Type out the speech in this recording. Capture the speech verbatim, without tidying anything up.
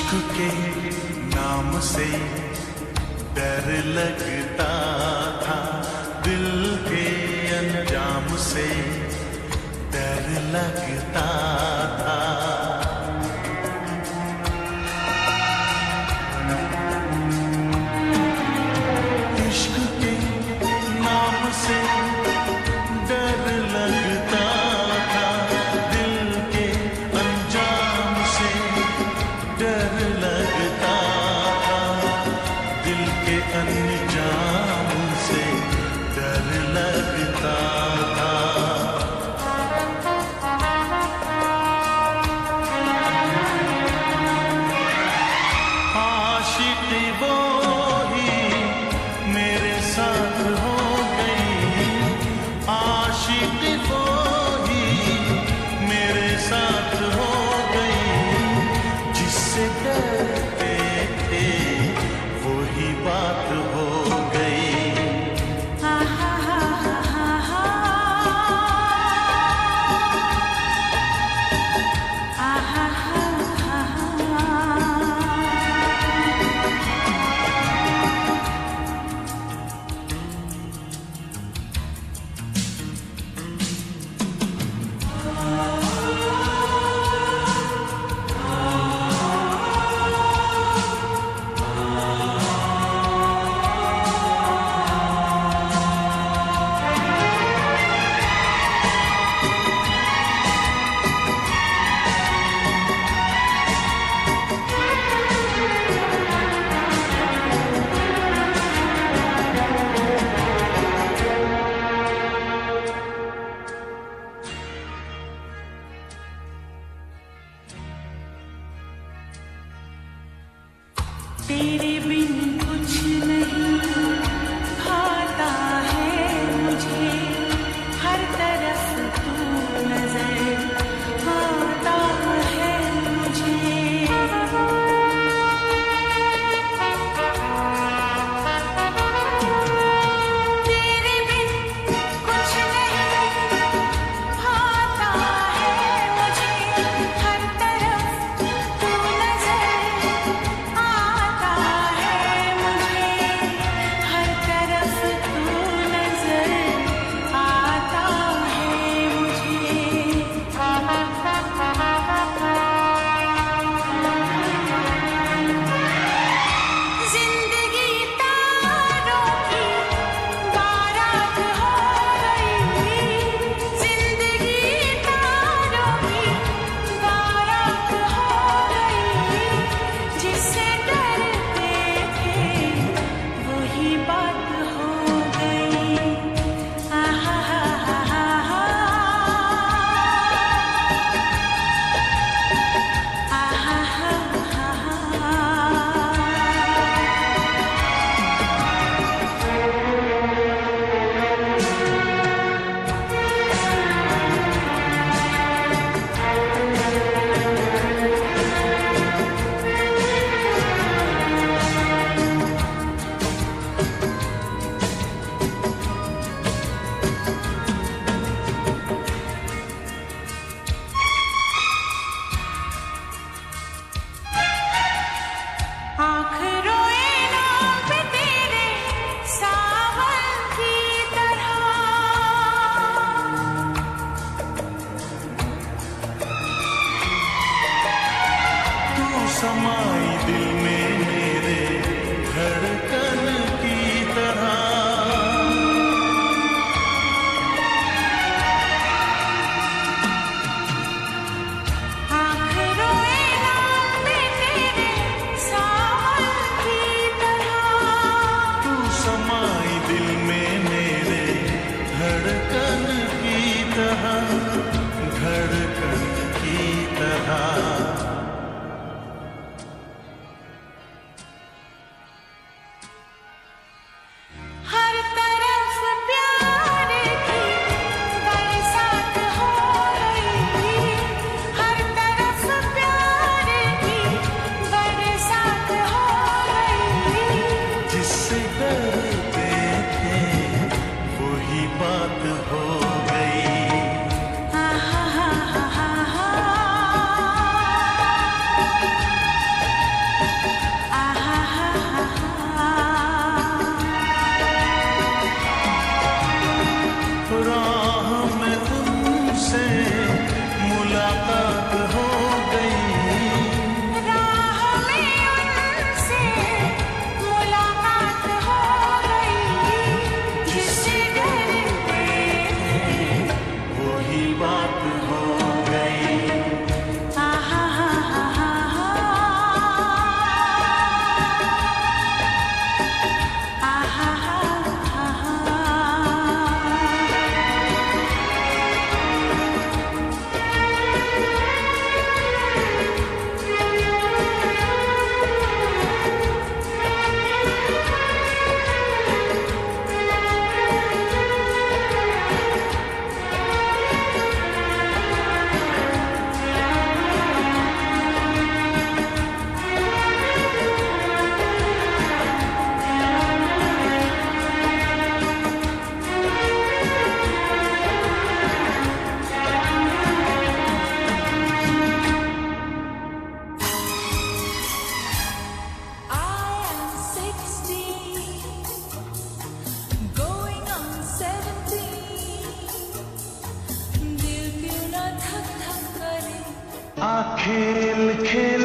इश्क के नाम से डर लगता था, दिल के अंजाम से डर लगता था। इश्क के नाम से डर लगता था, दिल के अंजाम से डर लगता था, दिल के अंजाम से डर लगता था। आशिक वो ही मेरे साथ हो गई, आशिक वो ही मेरे साथ हो गई, जिससे डरते थे वही बात हो गई। तेरे बिन कुछ नहीं भाता है मुझे, हर तरफ तू नजर आता है मुझे। तेरे बिन कुछ नहीं भाता है मुझे, हर तरफ तू नजर आता है मुझे, हर तरफ तू नजर आता है मुझे। जिंदगी तारों की बारात हो गई, जिंदगी तारों की बारात हो गई, जिससे डरते थे वही बात हो गई। आहा हा हा हा हा, आहा हा हा हा। आँख रोए नाम पे तेरे सावन की तरह, तू समाई दिल में मेरे धड़कन की तरह, आँख रोए नाम पे तेरे सावन की तरह, तू समाई दिल में मेरे धड़कन की तरह, धड़कन की तरह। खेल खेल